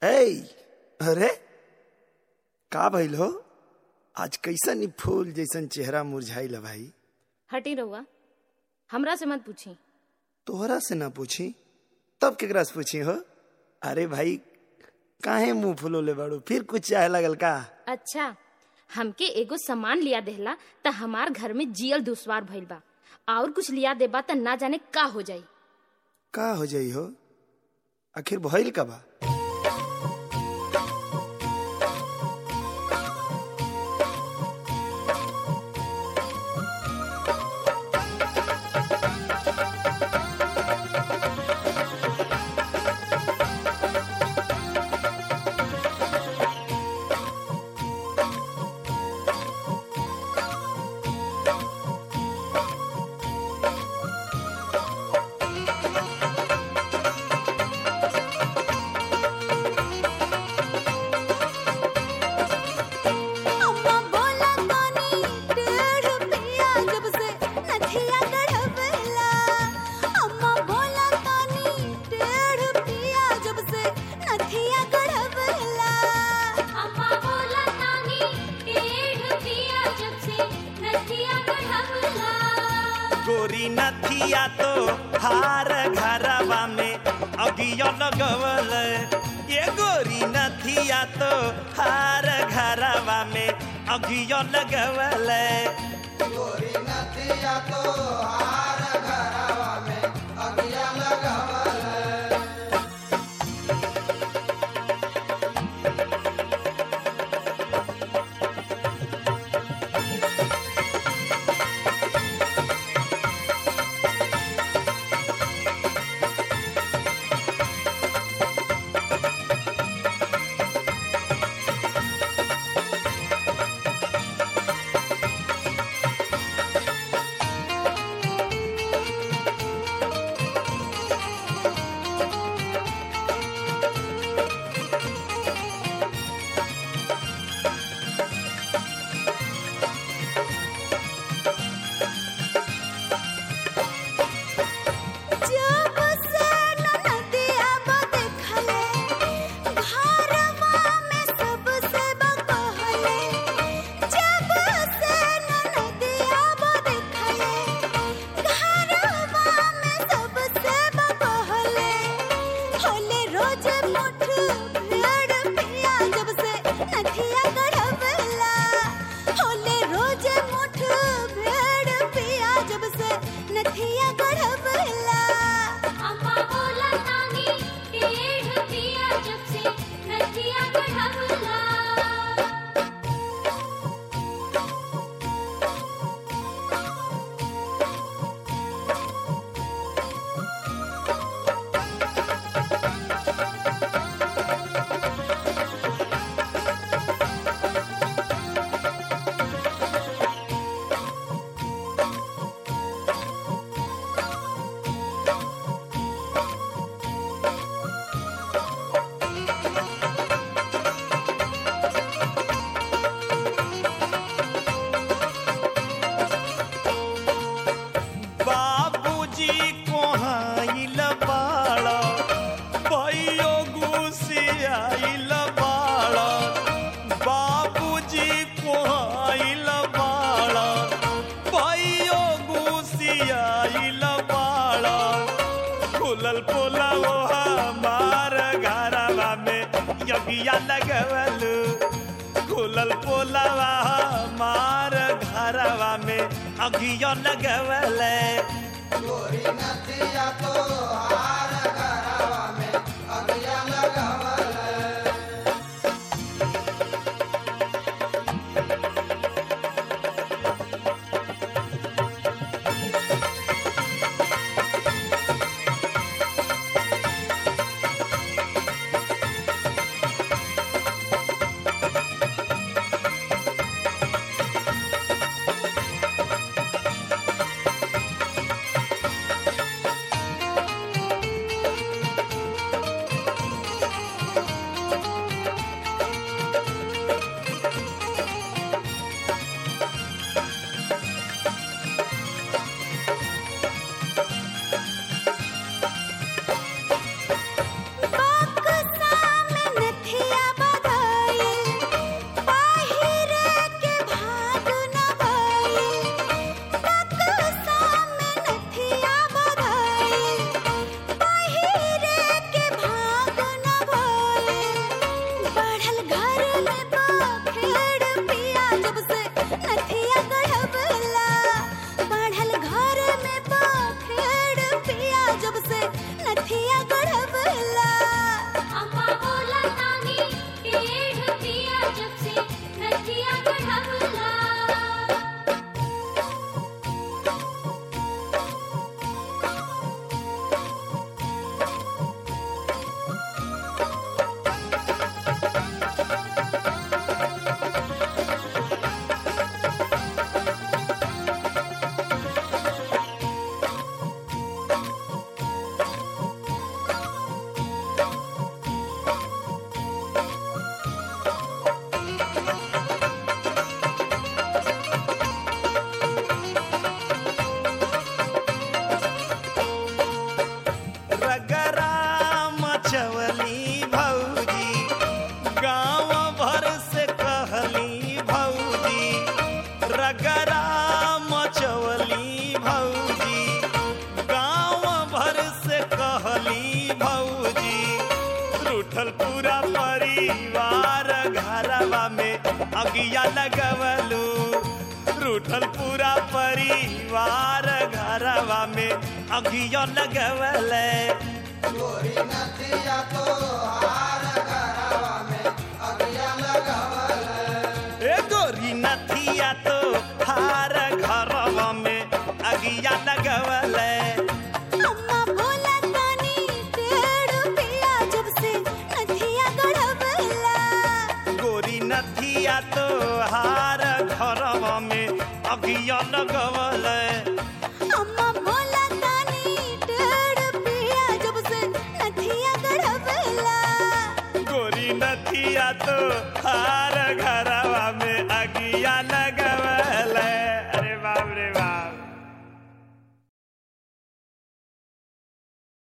ए, अरे का भइल हो? आज कैसन फूल जैसन चेहरा मुरझाइल भाई। हटी रहुआ, हमरा से मत पूछी। तोहरा से ना पूछी तब केकरा से पूछी हो? अरे भाई काहे मुंह फुलोले बाड़ू, फिर कुछ चाहे लगल का? अच्छा, हमके एगो सामान लिया देहला त हमार घर में जियल दुश्वार भइल बा, और कुछ लिया देबा त ना जाने का हो जाई। का हो जाई हो? आखिर भइल का बा? गोरी नथिया तो हार घरवा में अगिया लगवल, ये गोरी नथिया तो हार घरवा में अगिया लगवल। गोरी नथिया तो हार घरवा में अगिया लगवल। यगिया लगवल, खुलल पोलवा मार घरवा में अगिया लगवल। गोरी नथिया तो हार घरवा में अगिया लगवल। पूरा परिवार घरवा में अगिया लगवलू रूठल पूरा परिवार घरवा में अगिया लगवले गोरी नथिया तोहार घरवा में अगिया लगवल ए गोरी नथिया तो हार घरवा में अगिया लगवले अम्मा बोला तानी 1.5 रुपया जब से नथिया गड़बला गोरी नथिया तो हार घरवा में अगिया लगवले अम्मा बोला तानी 1.5 रुपया जब से नथिया गड़बला गोरी नथिया तो हार घरवा में